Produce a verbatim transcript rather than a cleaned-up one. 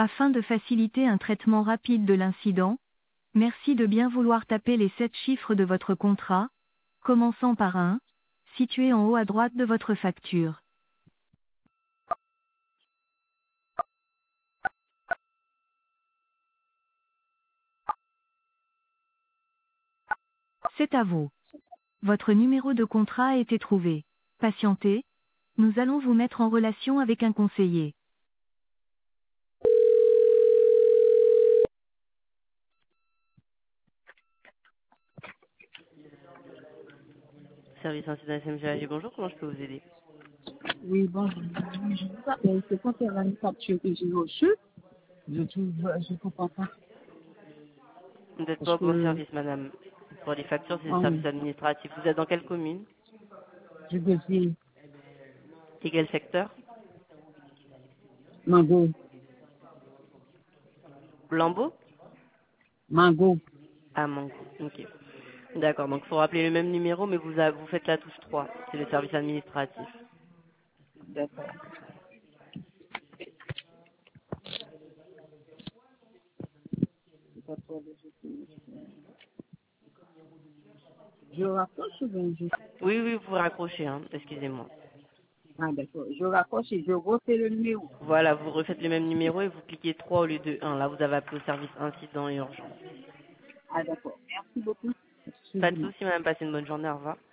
Afin de faciliter un traitement rapide de l'incident, merci de bien vouloir taper les sept chiffres de votre contrat, commençant par un, situé en haut à droite de votre facture. C'est à vous. Votre numéro de contrat a été trouvé. Patientez, nous allons vous mettre en relation avec un conseiller. Service incident S M G A G, bonjour, comment je peux vous aider? Oui, bonjour. Je vous appelle, c'est concernant une facture que j'ai reçue. Je trouve, je comprends pas. Vous n'êtes pas Parce au bon que, service, madame. Pour les factures, c'est le en, service administratif. Vous êtes dans quelle commune? je veux dire, Et quel secteur? Mango, Lambeau? Mango. Ah, Mango, ok. D'accord, donc il faut rappeler le même numéro, mais vous, a- vous faites la touche trois. C'est le service administratif. D'accord. Je raccroche ou bien je... Oui, oui, vous pouvez raccrocher, hein, excusez-moi. Ah, d'accord. Je raccroche et je refais le numéro. Voilà, vous refaites le même numéro et vous cliquez trois au lieu de un. Là, vous avez appelé au service incident et urgence. Ah, d'accord. Merci beaucoup. Pas de Excusez-moi. souci, madame, passez une bonne journée, au revoir.